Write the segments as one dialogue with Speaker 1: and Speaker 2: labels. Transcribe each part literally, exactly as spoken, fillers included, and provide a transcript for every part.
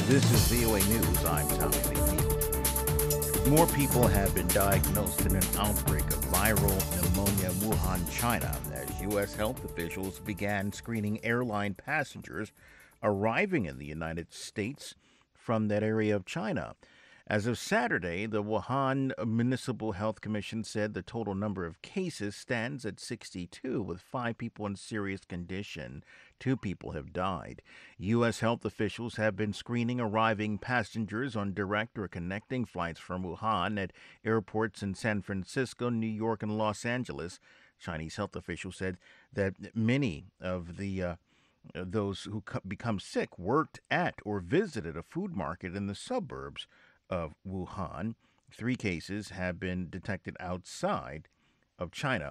Speaker 1: This is V O A News. I'm Tommy McNeil. More people have been diagnosed in an outbreak of viral pneumonia in Wuhan, China, as U S health officials began screening airline passengers arriving in the United States from that area of China. As of Saturday, the Wuhan Municipal Health Commission said the total number of cases stands at sixty-two, with five people in serious condition. Two people have died. U S health officials have been screening arriving passengers on direct or connecting flights from Wuhan at airports in San Francisco, New York, and Los Angeles. Chinese health officials said that many of the uh, those who co- become sick worked at or visited a food market in the suburbs of Wuhan. Three cases have been detected outside of China.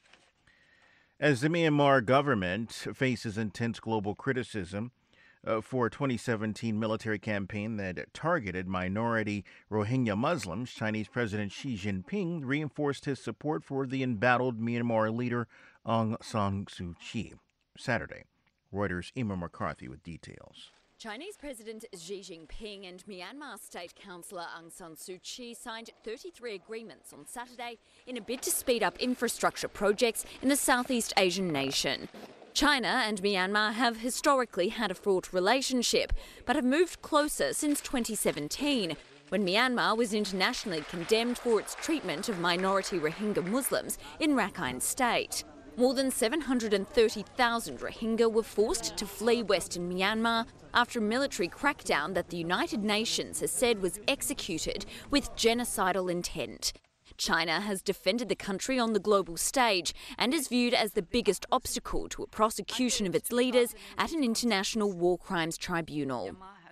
Speaker 1: As the Myanmar government faces intense global criticism uh, for a twenty seventeen military campaign that targeted minority Rohingya Muslims, Chinese President Xi Jinping reinforced his support for the embattled Myanmar leader Aung San Suu Kyi Saturday. Reuters' Emma McCarthy with details.
Speaker 2: Chinese President Xi Jinping and Myanmar State Councillor Aung San Suu Kyi signed thirty-three agreements on Saturday in a bid to speed up infrastructure projects in the Southeast Asian nation. China and Myanmar have historically had a fraught relationship, but have moved closer since twenty seventeen, when Myanmar was internationally condemned for its treatment of minority Rohingya Muslims in Rakhine State. More than seven hundred thirty thousand Rohingya were forced to flee western Myanmar after a military crackdown that the United Nations has said was executed with genocidal intent. China has defended the country on the global stage and is viewed as the biggest obstacle to a prosecution of its leaders at an international war crimes tribunal.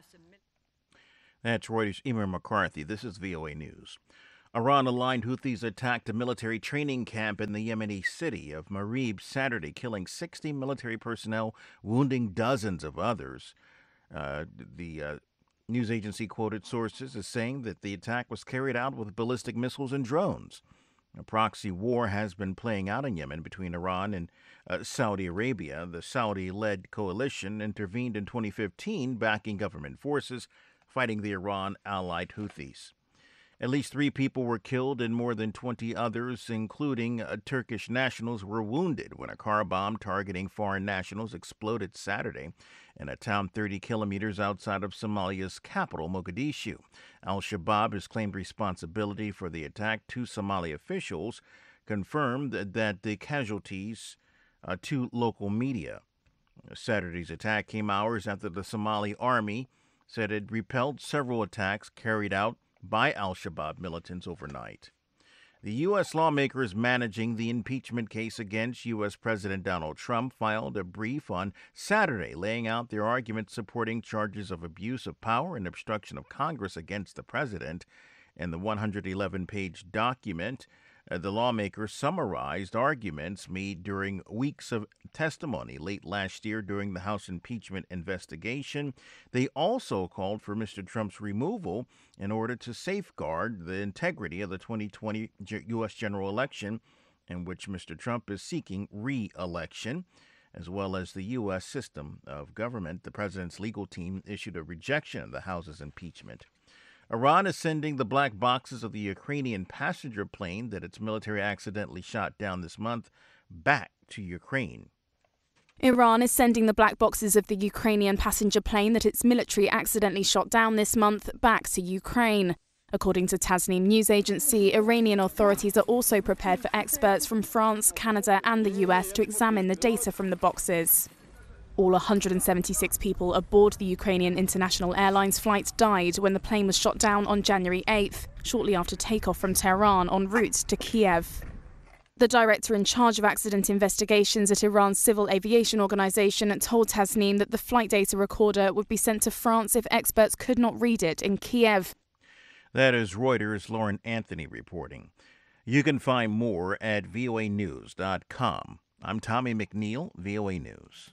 Speaker 1: That's Reuters' Emma McCarthy. This is V O A News. Iran-aligned Houthis attacked a military training camp in the Yemeni city of Marib Saturday, killing sixty military personnel, wounding dozens of others. Uh, the uh, news agency quoted sources as saying that the attack was carried out with ballistic missiles and drones. A proxy war has been playing out in Yemen between Iran and uh, Saudi Arabia. The Saudi-led coalition intervened in twenty fifteen, backing government forces fighting the Iran-allied Houthis. At least three people were killed and more than twenty others, including uh, Turkish nationals, were wounded when a car bomb targeting foreign nationals exploded Saturday in a town thirty kilometers outside of Somalia's capital, Mogadishu. Al-Shabaab has claimed responsibility for the attack. Two Somali officials confirmed that the casualties uh, to local media. Saturday's attack came hours after the Somali army said it repelled several attacks carried out by al-Shabaab militants overnight. The U S lawmakers managing the impeachment case against U S President Donald Trump filed a brief on Saturday laying out their arguments supporting charges of abuse of power and obstruction of Congress against the president. In the one hundred eleven page document, uh, the lawmakers summarized arguments made during weeks of testimony late last year during the House impeachment investigation. They also called for Mister Trump's removal in order to safeguard the integrity of the twenty twenty U S general election, in which Mister Trump is seeking re-election, as well as the U S system of government. The president's legal team issued a rejection of the House's impeachment. Iran is sending the black boxes of the Ukrainian passenger plane that its military accidentally shot down this month back to Ukraine.
Speaker 3: Iran is sending the black boxes of the Ukrainian passenger plane that its military accidentally shot down this month back to Ukraine. According to Tasnim news agency, Iranian authorities are also prepared for experts from France, Canada and the U S to examine the data from the boxes. All one hundred seventy-six people aboard the Ukrainian International Airlines flight died when the plane was shot down on January eighth, shortly after takeoff from Tehran en route to Kiev. The director in charge of accident investigations at Iran's civil aviation organization told Tasnim that the flight data recorder would be sent to France if experts could not read it in Kiev.
Speaker 1: That is Reuters' Lauren Anthony reporting. You can find more at V O A news dot com. I'm Tommy McNeil, V O A News.